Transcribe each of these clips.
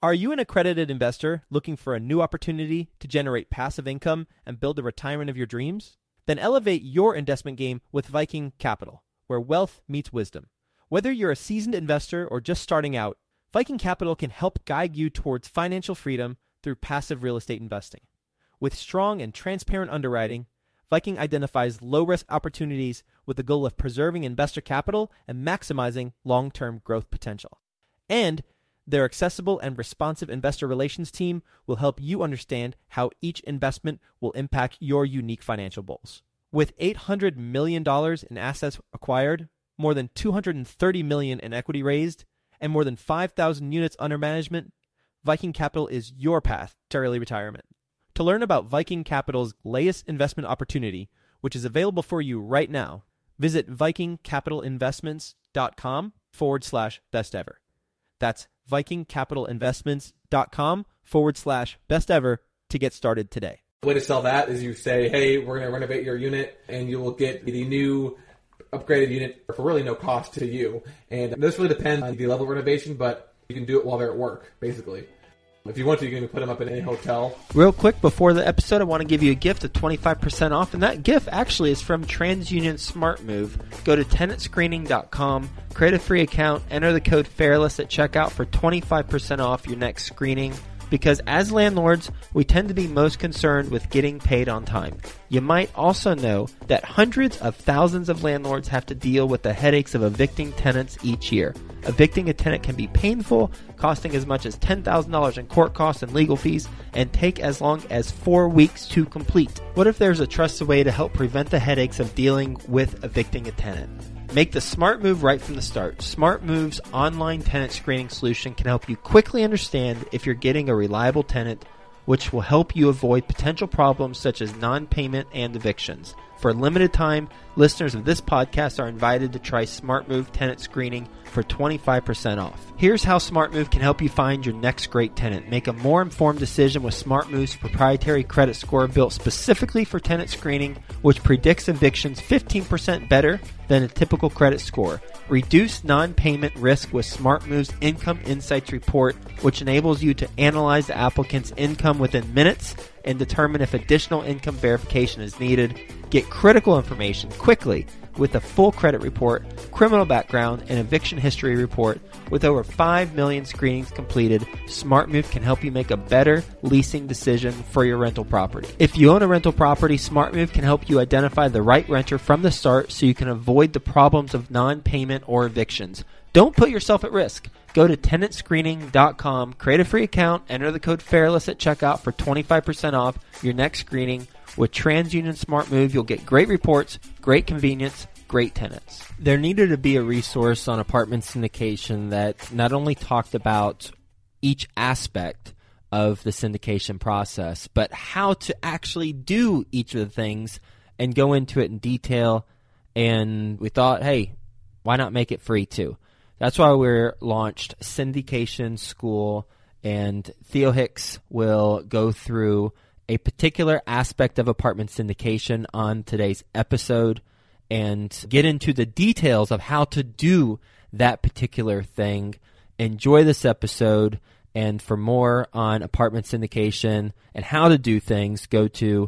Are you an accredited investor looking for a new opportunity to generate passive income and build the retirement of your dreams? Then elevate your investment game with Viking Capital, where wealth meets wisdom. Whether you're a seasoned investor or just starting out, Viking Capital can help guide you towards financial freedom through passive real estate investing. With strong and transparent underwriting, Viking identifies low-risk opportunities with the goal of preserving investor capital and maximizing long-term growth potential. And their accessible and responsive investor relations team will help you understand how each investment will impact your unique financial goals. With $800 million in assets acquired, more than $230 million in equity raised, and more than 5,000 units under management, Viking Capital is your path to early retirement. To learn about Viking Capital's latest investment opportunity, which is available for you right now, visit vikingcapitalinvestments.com/best ever. That's vikingcapitalinvestments.com/best ever to get started today. The way to sell that is you say, hey, we're going to renovate your unit, and you will get the new upgraded unit for really no cost to you. And this really depends on the level of renovation, but you can do it while they're at work, basically. If you want to, you can even put them up in a hotel. Real quick, before the episode, I want to give you a gift of 25% off, and that gift actually is from TransUnion SmartMove. Go to tenantscreening.com, create a free account, enter the code FAIRLESS at checkout for 25% off your next screening. Because as landlords, we tend to be most concerned with getting paid on time. You might also know that hundreds of thousands of landlords have to deal with the headaches of evicting tenants each year. Evicting a tenant can be painful, costing as much as $10,000 in court costs and legal fees, and take as long as 4 weeks to complete. What if there's a trusted way to help prevent the headaches of dealing with evicting a tenant? Make the smart move right from the start. SmartMove's online tenant screening solution can help you quickly understand if you're getting a reliable tenant, which will help you avoid potential problems such as non-payment and evictions. For a limited time, listeners of this podcast are invited to try SmartMove tenant screening for 25% off. Here's how SmartMove can help you find your next great tenant. Make a more informed decision with SmartMove's proprietary credit score built specifically for tenant screening, which predicts evictions 15% better than a typical credit score. Reduce non-payment risk with SmartMove's Income Insights report, which enables you to analyze the applicant's income within minutes and determine if additional income verification is needed. Get critical information quickly with a full credit report, criminal background, and eviction history report. With over 5 million screenings completed, SmartMove can help you make a better leasing decision for your rental property. If you own a rental property, SmartMove can help you identify the right renter from the start so you can avoid the problems of non-payment or evictions. Don't put yourself at risk. Go to tenantscreening.com, create a free account, enter the code FAIRLESS at checkout for 25% off your next screening. With TransUnion SmartMove, you'll get great reports, great convenience, great tenants. There needed to be a resource on apartment syndication that not only talked about each aspect of the syndication process, but how to actually do each of the things and go into it in detail. And we thought, hey, why not make it free too? That's why we launched Syndication School, and Theo Hicks will go through a particular aspect of apartment syndication on today's episode and get into the details of how to do that particular thing. Enjoy this episode, and for more on apartment syndication and how to do things, go to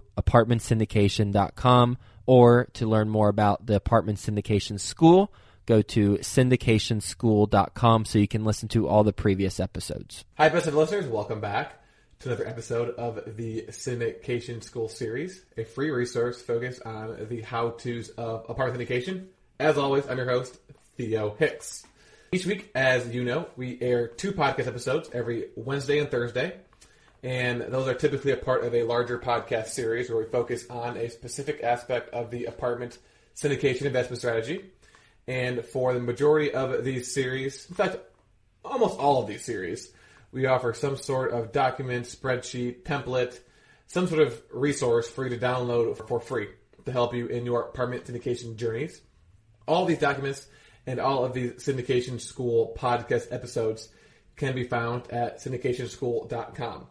apartmentsyndication.com, or to learn more about the Apartment Syndication School, go to syndicationschool.com so you can listen to all the previous episodes. Hi, best of listeners. Welcome back to another episode of the Syndication School series, a free resource focused on the how-tos of apartment syndication. As always, I'm your host, Theo Hicks. Each week, as you know, we air 2 podcast episodes every Wednesday and Thursday, and those are typically a part of a larger podcast series where we focus on a specific aspect of the apartment syndication investment strategy. And for the majority of these series, in fact, almost all of these series, we offer some sort of document, spreadsheet, template, some sort of resource for you to download for free to help you in your apartment syndication journeys. All of these documents and all of these Syndication School podcast episodes can be found at syndicationschool.com.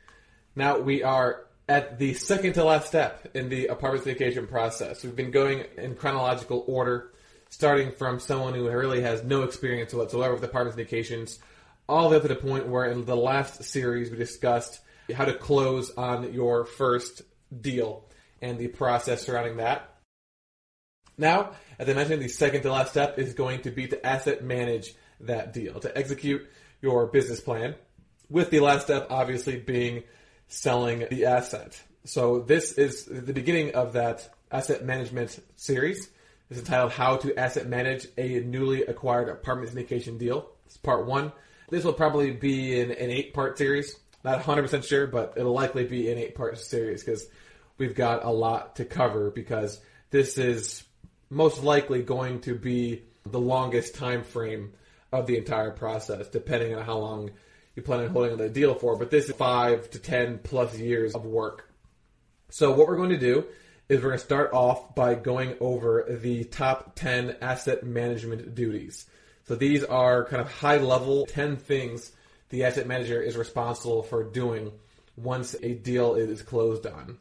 Now, we are at the second to last step in the apartment syndication process. We've been going in chronological order, starting from someone who really has no experience whatsoever with apartment syndications, all the way up to the point where in the last series we discussed how to close on your first deal and the process surrounding that. Now, as I mentioned, the second to last step is going to be to asset manage that deal, to execute your business plan, with the last step obviously being selling the asset. So this is the beginning of that asset management series. It's entitled How to Asset Manage a Newly Acquired Apartment Syndication Deal. It's part 1. This will probably be an 8-part series. Not 100% sure, but it'll likely be an 8-part series because we've got a lot to cover, because this is most likely going to be the longest time frame of the entire process, depending on how long you plan on holding the deal for. But this is 5 to 10 plus years of work. So what we're going to do is we're going to start off by going over the top 10 asset management duties. So these are kind of high-level 10 things the asset manager is responsible for doing once a deal is closed on.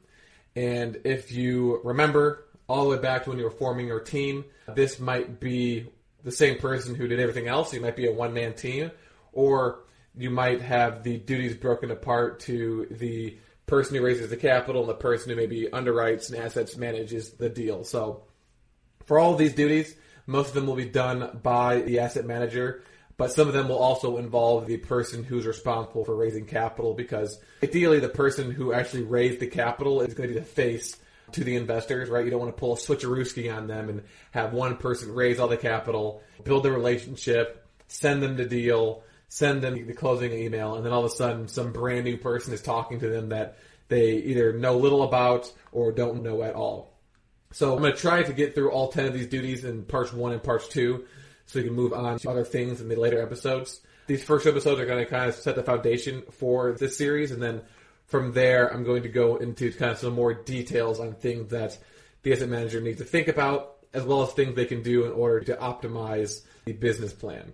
And if you remember all the way back to when you were forming your team, this might be the same person who did everything else. You might be a one-man team, or you might have the duties broken apart to the person who raises the capital and the person who maybe underwrites and assets manages the deal. So for all of these duties, most of them will be done by the asset manager, but some of them will also involve the person who's responsible for raising capital, because ideally the person who actually raised the capital is going to be the face to the investors, right? You don't want to pull a switcherooski on them and have one person raise all the capital, build the relationship, send them the deal, send them the closing email, and then all of a sudden some brand new person is talking to them that they either know little about or don't know at all. So I'm going to try to get through all 10 of these duties in parts 1 and parts 2 so we can move on to other things in the later episodes. These first episodes are going to kind of set the foundation for this series, and then from there I'm going to go into kind of some more details on things that the asset manager needs to think about, as well as things they can do in order to optimize the business plan.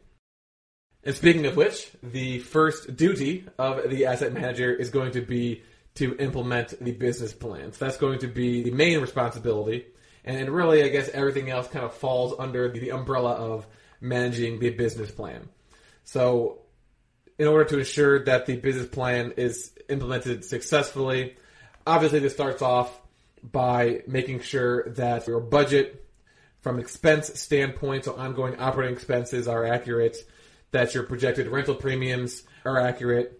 And speaking of which, the first duty of the asset manager is going to be to implement the business plan. So that's going to be the main responsibility. And really, I guess everything else kind of falls under the umbrella of managing the business plan. So in order to ensure that the business plan is implemented successfully, obviously this starts off by making sure that your budget from an expense standpoint, so ongoing operating expenses, are accurate, that your projected rental premiums are accurate,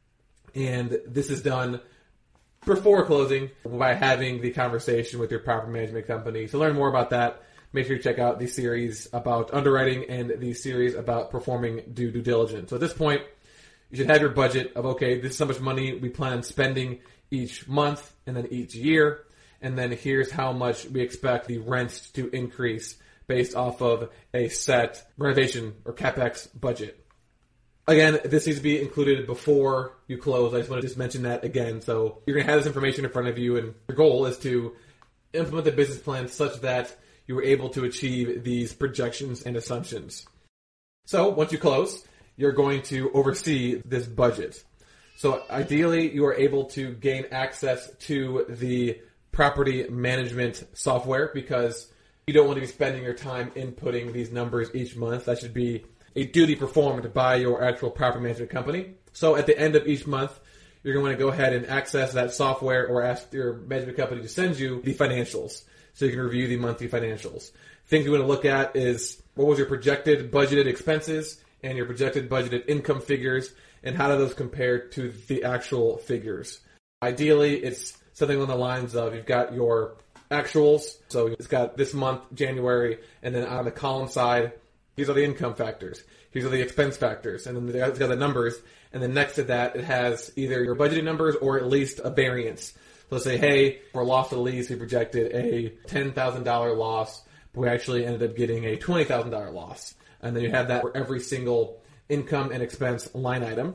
and this is done before closing by having the conversation with your property management company. To learn more about that, make sure you check out the series about underwriting and the series about performing due diligence. So at this point, you should have your budget of, okay, this is how much money we plan on spending each month and then each year, and then here's how much we expect the rent to increase based off of a set renovation or CapEx budget. Again, this needs to be included before you close. I just want to just mention that again. So you're going to have this information in front of you, and your goal is to implement the business plan such that you were able to achieve these projections and assumptions. So once you close, you're going to oversee this budget. So ideally, you are able to gain access to the property management software, because you don't want to be spending your time inputting these numbers each month. That should be a duty performed by your actual property management company. So at the end of each month, you're going to want to go ahead and access that software or ask your management company to send you the financials so you can review the monthly financials. Things you want to look at is what was your projected budgeted expenses and your projected budgeted income figures, and how do those compare to the actual figures. Ideally, it's something along the lines of you've got your actuals, so it's got this month, January, and then on the column side, these are the income factors. These are the expense factors. And then it's got the numbers. And then next to that, it has either your budgeted numbers or at least a variance. So let's say, hey, for loss to lease, we projected a $10,000 loss, but we actually ended up getting a $20,000 loss. And then you have that for every single income and expense line item.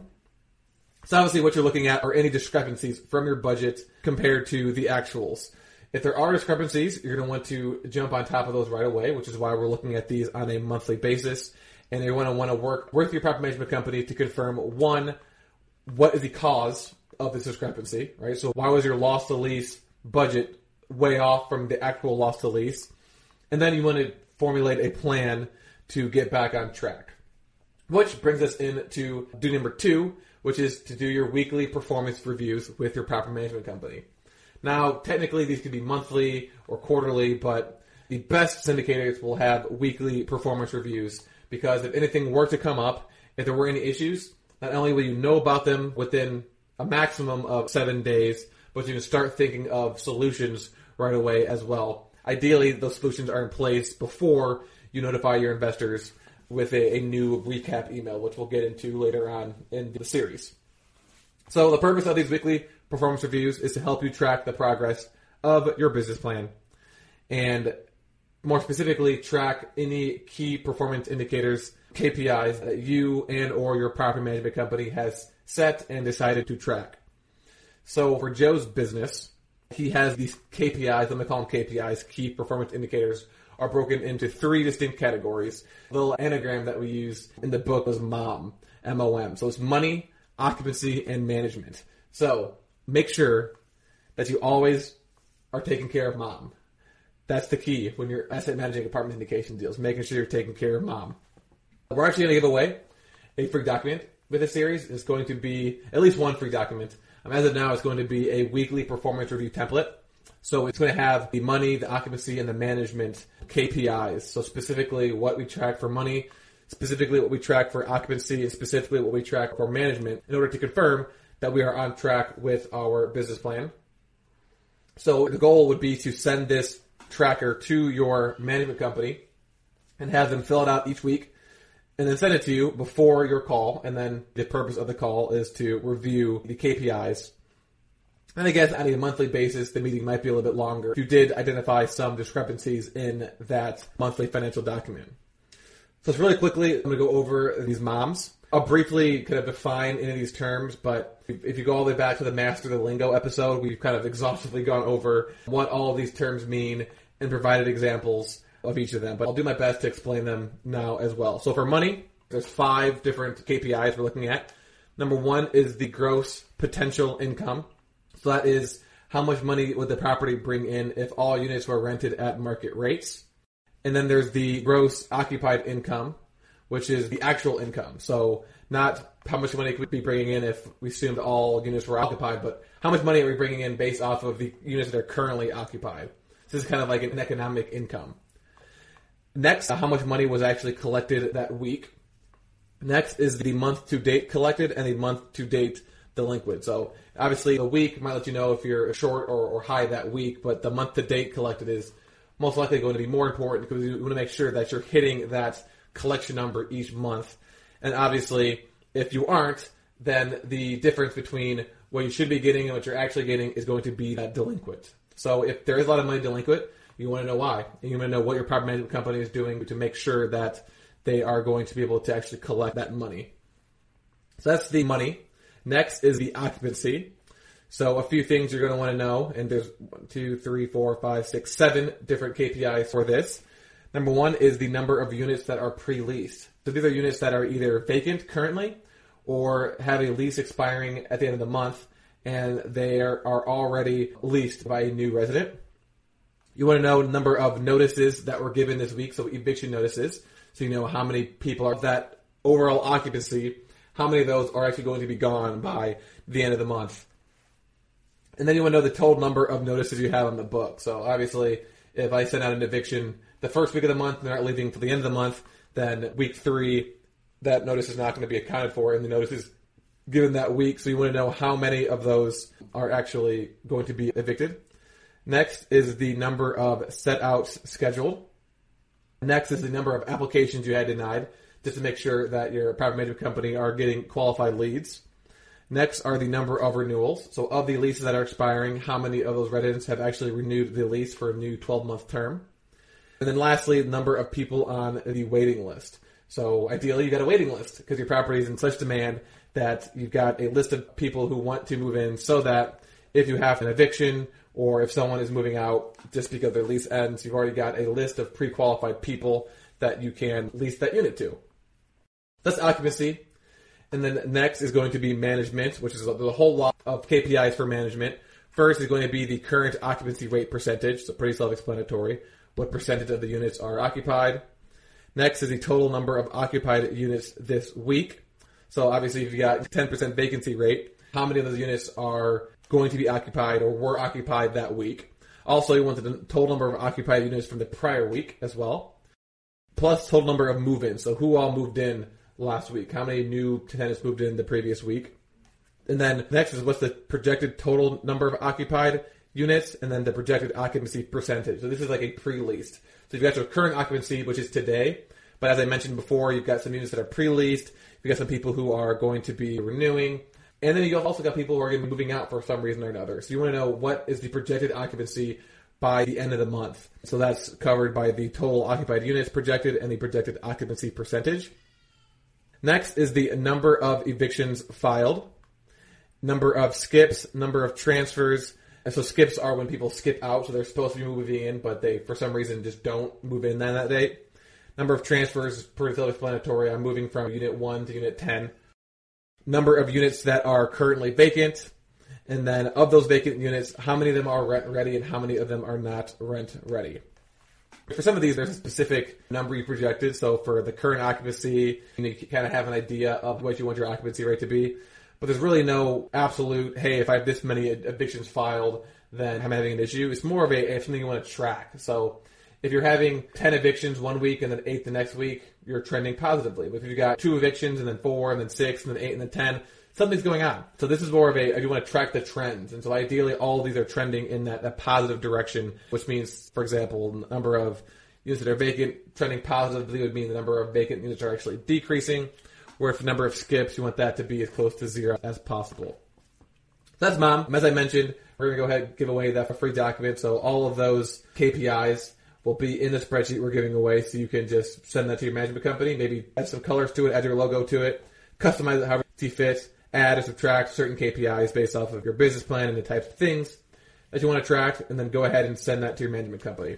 So obviously what you're looking at are any discrepancies from your budget compared to the actuals. If there are discrepancies, you're going to want to jump on top of those right away, which is why we're looking at these on a monthly basis. And you're going to want to work with your property management company to confirm, one, what is the cause of this discrepancy, right? So why was your loss to lease budget way off from the actual loss to lease? And then you want to formulate a plan to get back on track. Which brings us into duty number 2, which is to do your weekly performance reviews with your property management company. Now, technically, these could be monthly or quarterly, but the best syndicators will have weekly performance reviews because if anything were to come up, if there were any issues, not only will you know about them within a maximum of 7 days, but you can start thinking of solutions right away as well. Ideally, those solutions are in place before you notify your investors with a new recap email, which we'll get into later on in the series. So the purpose of these weekly performance reviews is to help you track the progress of your business plan and more specifically track any key performance indicators, KPIs that you and or your property management company has set and decided to track. So for Joe's business, he has these KPIs, let me call them KPIs, key performance indicators, are broken into 3 distinct categories. The little anagram that we use in the book was MOM, M-O-M. So it's money, occupancy, and management. So make sure that you always are taking care of MOM. That's the key when you're asset managing apartment syndication deals, making sure you're taking care of MOM. We're actually going to give away a free document with this series. It's going to be at least one free document. As of now, it's going to be a weekly performance review template. So it's going to have the money, the occupancy, and the management KPIs. So specifically what we track for money, specifically what we track for occupancy, and specifically what we track for management in order to confirm that we are on track with our business plan. So the goal would be to send this tracker to your management company and have them fill it out each week and then send it to you before your call. And then the purpose of the call is to review the KPIs. And I guess on a monthly basis, the meeting might be a little bit longer if you did identify some discrepancies in that monthly financial document. So really quickly, I'm going to go over these MOMs. I'll briefly kind of define any of these terms, but if you go all the way back to the Master the Lingo episode, we've kind of exhaustively gone over what all of these terms mean and provided examples of each of them. But I'll do my best to explain them now as well. So for money, there's 5 different KPIs we're looking at. Number 1 is the gross potential income. So that is how much money would the property bring in if all units were rented at market rates. And then there's the gross occupied income, which is the actual income. So not how much money could we be bringing in if we assumed all units were occupied, but how much money are we bringing in based off of the units that are currently occupied. So this is kind of like an economic income. Next, how much money was actually collected that week. Next is the month-to-date collected and the month-to-date delinquent. So obviously the week might let you know if you're short or high that week, but the month-to-date collected is most likely going to be more important because you want to make sure that you're hitting that collection number each month. And obviously, if you aren't, then the difference between what you should be getting and what you're actually getting is going to be that delinquent. So if there is a lot of money delinquent, you want to know why. And you want to know what your property management company is doing to make sure that they are going to be able to actually collect that money. So that's the money. Next is the occupancy. So a few things you're going to want to know, and there's 1, 2, 3, 4, 5, 6, 7 different KPIs for this. Number 1 is the number of units that are pre-leased. So these are units that are either vacant currently or have a lease expiring at the end of the month, and they are already leased by a new resident. You want to know the number of notices that were given this week, so eviction notices, so you know how many people are that overall occupancy, how many of those are actually going to be gone by the end of the month. And then you want to know the total number of notices you have on the book. So obviously, if I send out an eviction the first week of the month and they're not leaving until the end of the month, then week 3, that notice is not going to be accounted for in the notices given that week. So you want to know how many of those are actually going to be evicted. Next is the number of set-outs scheduled. Next is the number of applications you had denied, just to make sure that your property management company are getting qualified leads. Next are the number of renewals. So of the leases that are expiring, how many of those residents have actually renewed the lease for a new 12-month term? And then lastly, the number of people on the waiting list. So ideally, you got a waiting list because your property is in such demand that you've got a list of people who want to move in so that if you have an eviction or if someone is moving out just because their lease ends, you've already got a list of pre-qualified people that you can lease that unit to. That's occupancy. And then next is going to be management, which is a whole lot of KPIs for management. First is going to be the current occupancy rate percentage, so pretty self-explanatory. What percentage of the units are occupied. Next is the total number of occupied units this week. So obviously if you got 10% vacancy rate, how many of those units are going to be occupied or were occupied that week? Also, you want the total number of occupied units from the prior week as well, plus total number of move-ins. So who all moved in last week? How many new tenants moved in the previous week? And then next is what's the projected total number of occupied units, and then the projected occupancy percentage. So this is like a pre-leased. So you've got your current occupancy, which is today. But as I mentioned before, you've got some units that are pre-leased. You've got some people who are going to be renewing. And then you've also got people who are going to be moving out for some reason or another. So you want to know what is the projected occupancy by the end of the month. So that's covered by the total occupied units projected and the projected occupancy percentage. Next is the number of evictions filed, number of skips, number of transfers. And so skips are when people skip out, so they're supposed to be moving in, but they, for some reason, just don't move in that date. Number of transfers, pretty self-explanatory. I'm moving from Unit 1 to Unit 10. Number of units that are currently vacant. And then of those vacant units, how many of them are rent-ready and how many of them are not rent-ready. For some of these, there's a specific number you projected. So for the current occupancy, you kind of have an idea of what you want your occupancy rate to be. But there's really no absolute, hey, if I have this many evictions filed, then I'm having an issue. It's more of a something you want to track. So if you're having 10 evictions one week and then 8 the next week, you're trending positively. But if you've got 2 evictions and then 4 and then 6 and then 8 and then 10, something's going on. So this is more of you want to track the trends. And so ideally, all of these are trending in that positive direction, which means, for example, the number of units that are vacant trending positively would mean the number of vacant units are actually decreasing. Where if the number of skips, you want that to be as close to 0 as possible. So that's MOM. As I mentioned, we're going to go ahead and give away that free document. So all of those KPIs will be in the spreadsheet we're giving away. So you can just send that to your management company, maybe add some colors to it, add your logo to it, customize it however you see fit, add or subtract certain KPIs based off of your business plan and the types of things that you want to track, and then go ahead and send that to your management company.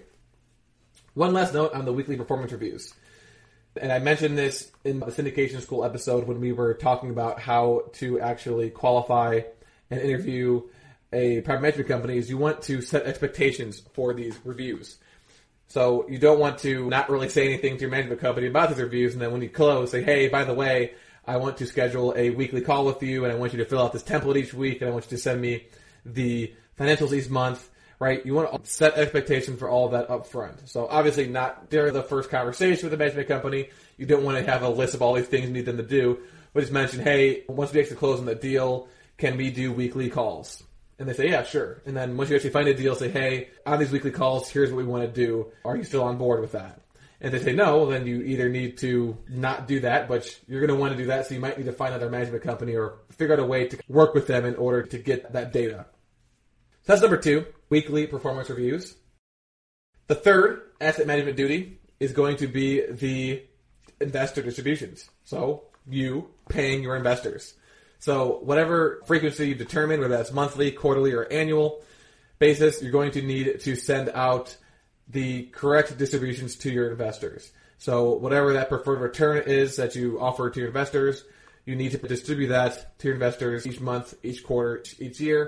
One last note on the weekly performance reviews. And I mentioned this in the syndication school episode when we were talking about how to actually qualify and interview a private management company, is you want to set expectations for these reviews. So you don't want to not really say anything to your management company about these reviews, and then when you close, say, hey, by the way, I want to schedule a weekly call with you, and I want you to fill out this template each week, and I want you to send me the financials each month. Right? You want to set expectations for all of that up front. So obviously not during the first conversation with the management company. You don't want to have a list of all these things you need them to do. But just mention, hey, once we actually close on the deal, can we do weekly calls? And they say, yeah, sure. And then once you actually find a deal, say, hey, on these weekly calls, here's what we want to do. Are you still on board with that? And if they say no, then you either need to not do that, but you're going to want to do that, so you might need to find another management company or figure out a way to work with them in order to get that data. So that's number 2, weekly performance reviews. The third asset management duty is going to be the investor distributions. So you paying your investors. So whatever frequency you determine, whether that's monthly, quarterly, or annual basis, you're going to need to send out the correct distributions to your investors. So whatever that preferred return is that you offer to your investors, you need to distribute that to your investors each month, each quarter, each year,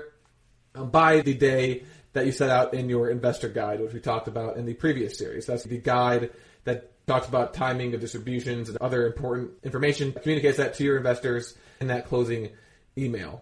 by the day that you set out in your investor guide, which we talked about in the previous series. That's the guide that talks about timing of distributions and other important information. Communicates that to your investors in that closing email.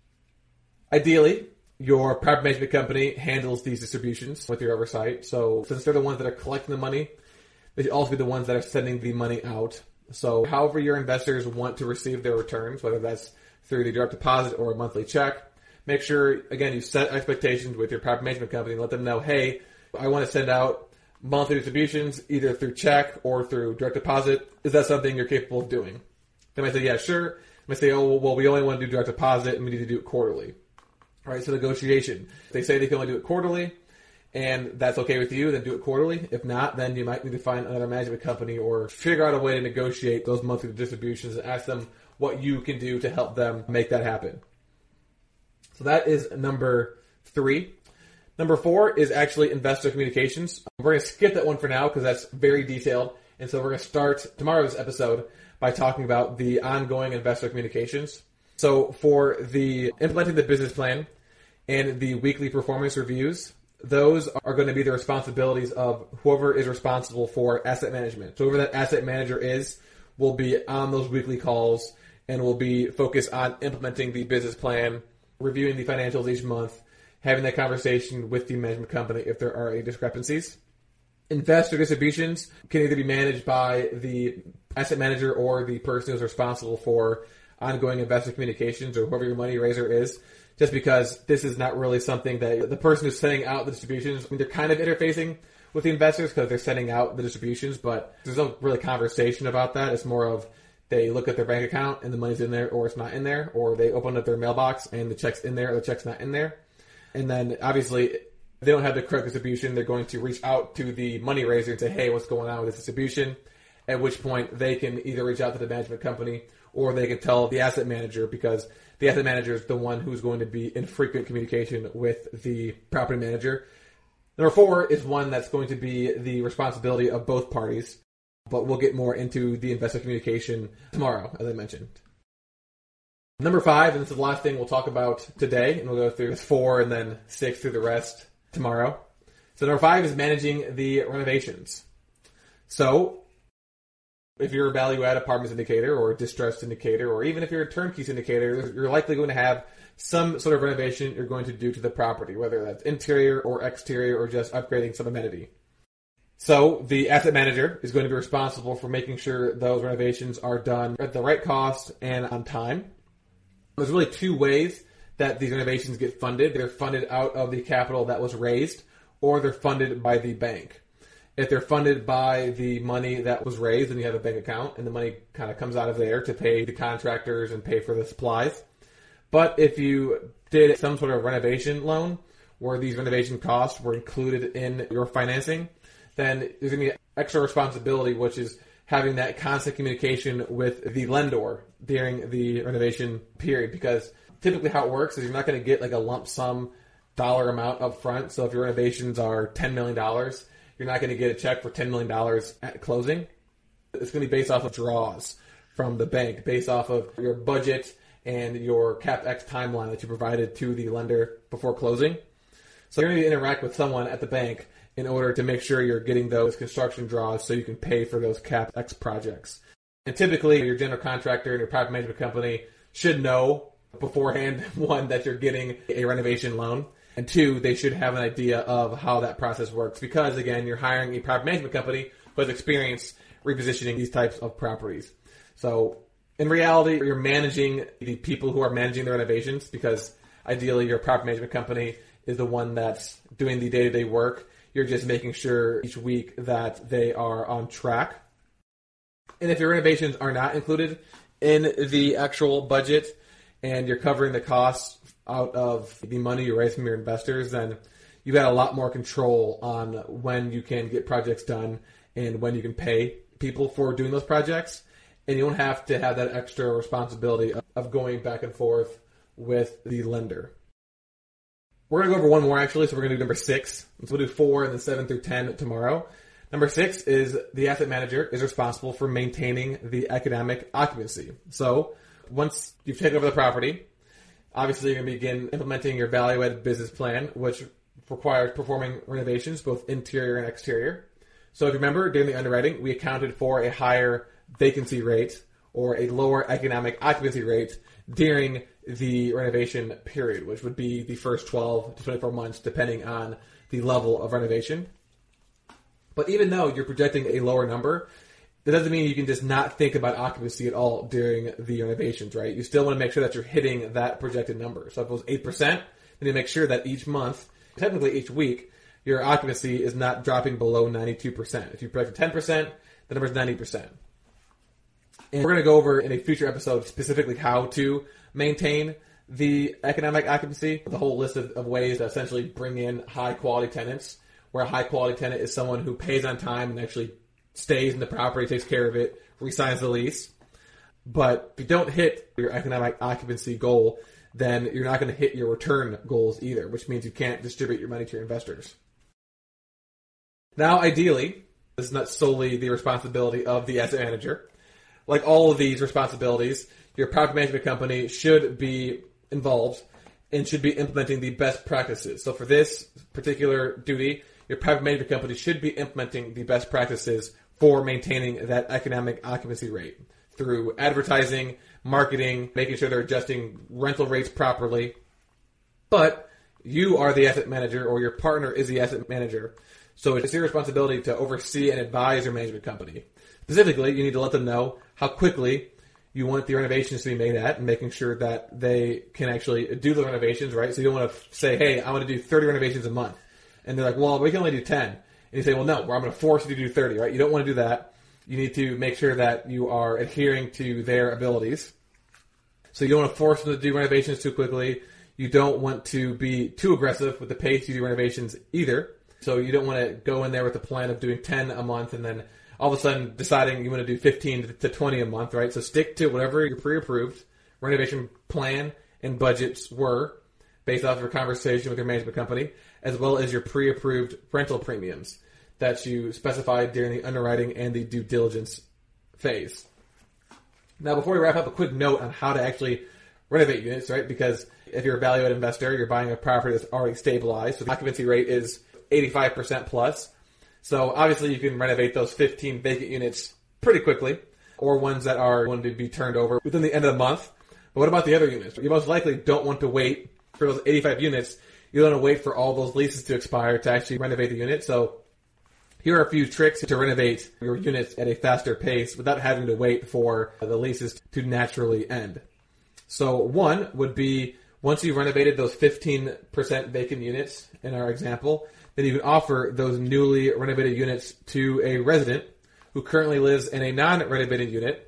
Ideally, your private management company handles these distributions with your oversight. So since they're the ones that are collecting the money, they should also be the ones that are sending the money out. So however your investors want to receive their returns, whether that's through the direct deposit or a monthly check, make sure, again, you set expectations with your private management company and let them know, hey, I want to send out monthly distributions either through check or through direct deposit. Is that something you're capable of doing? They might say, yeah, sure. They might say, oh, well, we only want to do direct deposit and we need to do it quarterly. All right, so negotiation. If they say they can only do it quarterly and that's okay with you, then do it quarterly. If not, then you might need to find another management company or figure out a way to negotiate those monthly distributions and ask them what you can do to help them make that happen. So that is number 3. Number 4 is actually investor communications. We're going to skip that one for now because that's very detailed. And so we're going to start tomorrow's episode by talking about the ongoing investor communications. So for the implementing the business plan and the weekly performance reviews, those are going to be the responsibilities of whoever is responsible for asset management. So whoever that asset manager is will be on those weekly calls and will be focused on implementing the business plan, reviewing the financials each month, having that conversation with the management company if there are any discrepancies. Investor distributions can either be managed by the asset manager or the person who's responsible for ongoing investor communications, or whoever your money raiser is, just because this is not really something that the person who's sending out the distributions, I mean, they're kind of interfacing with the investors because they're sending out the distributions, but there's no really conversation about that. It's more of they look at their bank account and the money's in there or it's not in there, or they open up their mailbox and the check's in there or the check's not in there. And then obviously, if they don't have the correct distribution, they're going to reach out to the money raiser and say, hey, what's going on with this distribution? At which point they can either reach out to the management company or they can tell the asset manager, because the asset manager is the one who's going to be in frequent communication with the property manager. Number 4 is one that's going to be the responsibility of both parties, but we'll get more into the investor communication tomorrow, as I mentioned. Number 5, and this is the last thing we'll talk about today, and we'll go through 4 and then 6 through the rest tomorrow. So number 5 is managing the renovations. So if you're a value-add apartment syndicator or a distressed syndicator, or even if you're a turnkey syndicator, you're likely going to have some sort of renovation you're going to do to the property, whether that's interior or exterior or just upgrading some amenity. So the asset manager is going to be responsible for making sure those renovations are done at the right cost and on time. There's really 2 ways that these renovations get funded. They're funded out of the capital that was raised, or they're funded by the bank. If they're funded by the money that was raised, then you have a bank account, and the money kind of comes out of there to pay the contractors and pay for the supplies. But if you did some sort of renovation loan, where these renovation costs were included in your financing, then there's going to be extra responsibility, which is having that constant communication with the lender during the renovation period. Because typically how it works is you're not going to get like a lump sum dollar amount up front. So if your renovations are $10 million, you're not going to get a check for $10 million at closing. It's going to be based off of draws from the bank, based off of your budget and your CapEx timeline that you provided to the lender before closing. So you're going to interact with someone at the bank in order to make sure you're getting those construction draws so you can pay for those CapEx projects. And typically, your general contractor and your property management company should know beforehand, 1, that you're getting a renovation loan, and 2, they should have an idea of how that process works, because, again, you're hiring a property management company who has experience repositioning these types of properties. So, in reality, you're managing the people who are managing the renovations, because ideally your property management company is the one that's doing the day-to-day work. You're just making sure each week that they are on track. And if your renovations are not included in the actual budget and you're covering the costs out of the money you raise from your investors, then you got a lot more control on when you can get projects done and when you can pay people for doing those projects. And you don't have to have that extra responsibility of going back and forth with the lender. We're going to go over one more, actually, so we're going to do number 6. So we'll do 4 and then 7 through 10 tomorrow. Number 6 is the asset manager is responsible for maintaining the economic occupancy. So once you've taken over the property, obviously you're going to begin implementing your value-added business plan, which requires performing renovations, both interior and exterior. So if you remember, during the underwriting, we accounted for a higher vacancy rate or a lower economic occupancy rate during the renovation period, which would be the first 12 to 24 months, depending on the level of renovation. But even though you're projecting a lower number, that doesn't mean you can just not think about occupancy at all during the renovations, right? You still want to make sure that you're hitting that projected number. So if it was 8%, then you make sure that each month, technically each week, your occupancy is not dropping below 92%. If you project 10%, the number is 90%. And we're going to go over in a future episode specifically how to maintain the economic occupancy, the whole list of ways to essentially bring in high-quality tenants, where a high-quality tenant is someone who pays on time and actually stays in the property, takes care of it, re-signs the lease. But if you don't hit your economic occupancy goal, then you're not going to hit your return goals either, which means you can't distribute your money to your investors. Now, ideally, this is not solely the responsibility of the asset manager. Like all of these responsibilities, your property management company should be involved and should be implementing the best practices. So for this particular duty, your private management company should be implementing the best practices for maintaining that economic occupancy rate through advertising, marketing, making sure they're adjusting rental rates properly. But you are the asset manager, or your partner is the asset manager. So it's your responsibility to oversee and advise your management company. Specifically, you need to let them know how quickly you want the renovations to be made at, and making sure that they can actually do the renovations, right? So you don't want to say, hey, I want to do 30 renovations a month. And they're like, well, we can only do 10. And you say, well, no, I'm going to force you to do 30, right? You don't want to do that. You need to make sure that you are adhering to their abilities. So you don't want to force them to do renovations too quickly. You don't want to be too aggressive with the pace you do renovations either. So you don't want to go in there with a plan of doing 10 a month and then all of a sudden deciding you want to do 15 to 20 a month, right? So stick to whatever your pre-approved renovation plan and budgets were based off of your conversation with your management company, as well as your pre-approved rental premiums that you specified during the underwriting and the due diligence phase. Now, before we wrap up, a quick note on how to actually renovate units, right? Because if you're a value-add investor, you're buying a property that's already stabilized, so the occupancy rate is 85% plus. So obviously you can renovate those 15 vacant units pretty quickly, or ones that are going to be turned over within the end of the month. But what about the other units? You most likely don't want to wait for those 85 units. You don't want to wait for all those leases to expire to actually renovate the unit. So here are a few tricks to renovate your units at a faster pace without having to wait for the leases to naturally end. So one would be, once you've renovated those 15% vacant units in our example, then you can offer those newly renovated units to a resident who currently lives in a non-renovated unit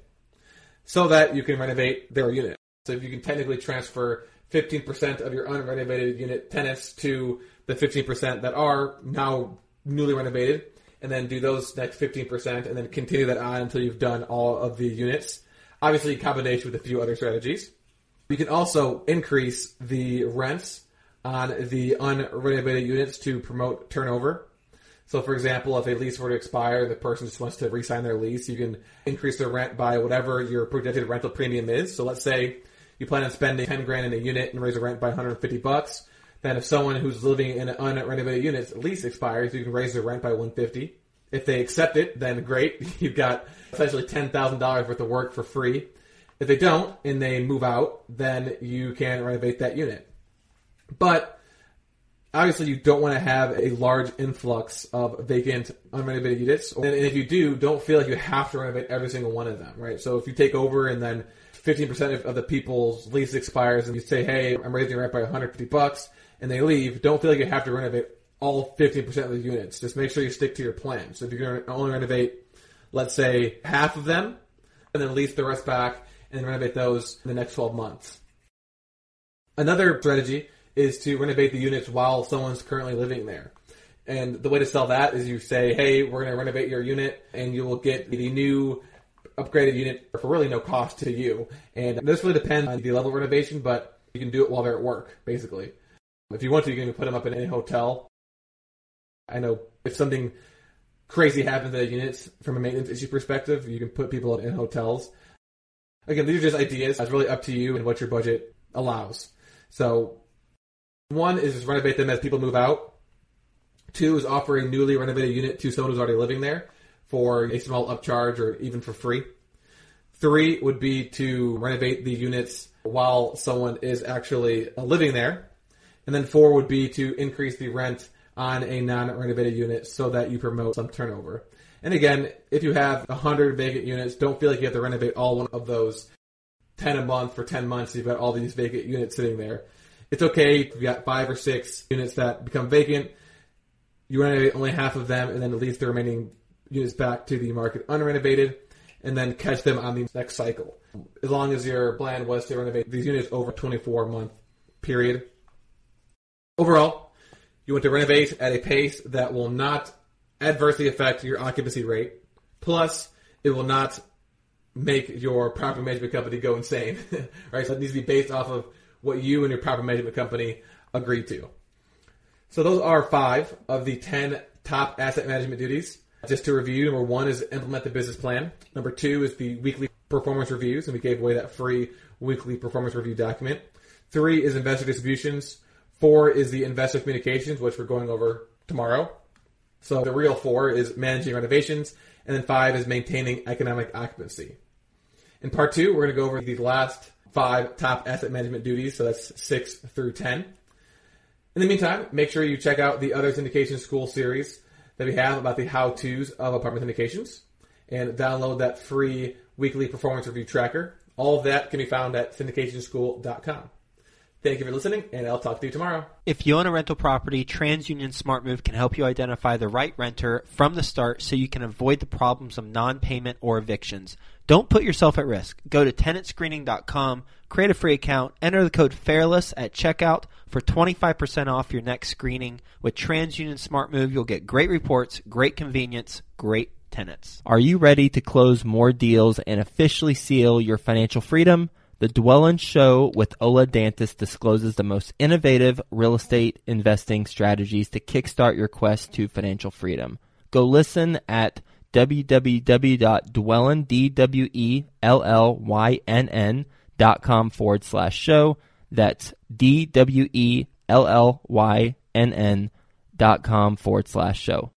so that you can renovate their unit. So if you can technically transfer 15% of your unrenovated unit tenants to the 15% that are now newly renovated, and then do those next 15%, and then continue that on until you've done all of the units. Obviously, in combination with a few other strategies. You can also increase the rents on the unrenovated units to promote turnover. So, for example, if a lease were to expire and the person just wants to re-sign their lease, you can increase their rent by whatever your projected rental premium is. So let's say you plan on spending $10,000 in a unit and raise the rent by $150. Then if someone who's living in an unrenovated unit's lease expires, you can raise their rent by $150. If they accept it, then great. You've got essentially $10,000 worth of work for free. If they don't and they move out, then you can renovate that unit. But obviously you don't want to have a large influx of vacant, unrenovated units. And if you do, don't feel like you have to renovate every single one of them, right? So if you take over and then 15% of the people's lease expires and you say, hey, I'm raising rent by $150, and they leave, don't feel like you have to renovate all 15% of the units. Just make sure you stick to your plan. So if you're going to only renovate, let's say, half of them, and then lease the rest back, and then renovate those in the next 12 months. Another strategy is to renovate the units while someone's currently living there. And the way to sell that is you say, hey, we're going to renovate your unit, and you will get the new upgraded unit for really no cost to you. And this really depends on the level of renovation, but you can do it while they're at work, basically. If you want to, you can put them up in a hotel. I know if something crazy happens to the units from a maintenance issue perspective, you can put people in hotels. Again, these are just ideas. It's really up to you and what your budget allows. So, one is just renovate them as people move out. Two is offer a newly renovated unit to someone who's already living there for a small upcharge or even for free. Three would be to renovate the units while someone is actually living there. And then four would be to increase the rent on a non-renovated unit so that you promote some turnover. And again, if you have 100 vacant units, don't feel like you have to renovate all one of those 10 a month for 10 months. You've got all these vacant units sitting there. It's okay if you've got 5 or 6 units that become vacant. You renovate only half of them and then lease the remaining units back to the market unrenovated and then catch them on the next cycle. As long as your plan was to renovate these units over a 24-month period. Overall, you want to renovate at a pace that will not adversely affect your occupancy rate. Plus, it will not make your property management company go insane. Right? So it needs to be based off of what you and your property management company agreed to. So those are 5 of the 10 top asset management duties. Just to review, number 1 is implement the business plan. Number 2 is the weekly performance reviews, and we gave away that free weekly performance review document. 3 is investor distributions. 4 is the investor communications, which we're going over tomorrow. So the real 4 is managing renovations, and then 5 is maintaining economic occupancy. In part 2, we're going to go over the last 5 top asset management duties, so that's 6 through 10. In the meantime, make sure you check out the other syndication school series that we have about the how-tos of apartment syndications, and download that free weekly performance review tracker. All of that can be found at syndicationschool.com. Thank you for listening, and I'll talk to you tomorrow. If you own a rental property, TransUnion SmartMove can help you identify the right renter from the start so you can avoid the problems of non-payment or evictions. Don't put yourself at risk. Go to tenantscreening.com, create a free account, enter the code FAIRLESS at checkout for 25% off your next screening. With TransUnion SmartMove, you'll get great reports, great convenience, great tenants. Are you ready to close more deals and officially seal your financial freedom? The Dwellin Show with Ola Dantis discloses the most innovative real estate investing strategies to kickstart your quest to financial freedom. Go listen at www.dwellyn.com/show. That's DWELLYNN.com/show.